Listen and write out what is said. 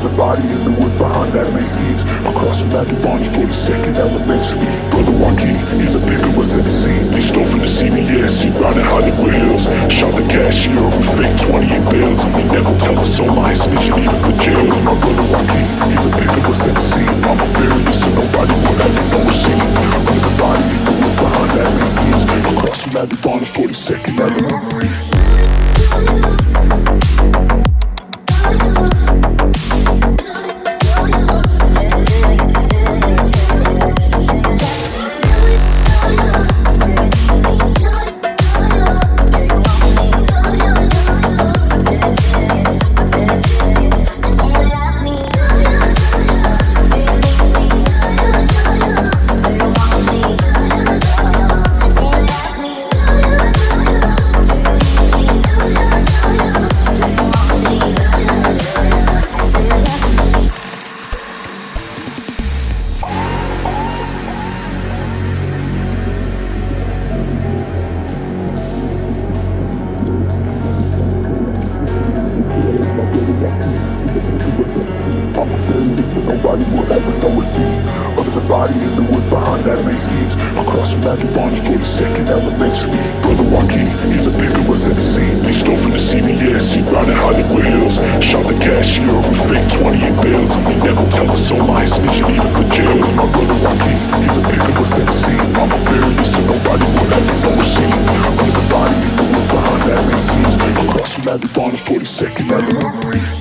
the body in the wood behind that main scenes. Across from that Bonnie for the second elementary. Brother Joaquin, he's a pick of us at the scene. They stole from the CVS, he riding Hollywood Hills. Shot the cashier over fake 28 bills. And they never tell us so I ain't snitching even for jail. My brother Joaquin, he's a pick of us at the scene. Mama buried us so nobody would ever know a scene. Under the body in the wood behind that main scenes. Across from that Bonnie for the second elementary. Nobody will ever know it's me. Under the body in the wood behind that main scenes. Across from that Bonnie for the second elementary. Brother Joaquin, he's a pick of us at the scene. They stole from the CVS, he riding Hollywood Hills. Shot the cashier over fake 28 bills. And they never tell us so I ain't snitching even for jail. My brother Joaquin, he's a pick of us at the scene. Mama buried us so nobody will ever know it's seen. Under the body in the wood behind that main scenes. Across from that Bonnie for the second elementary.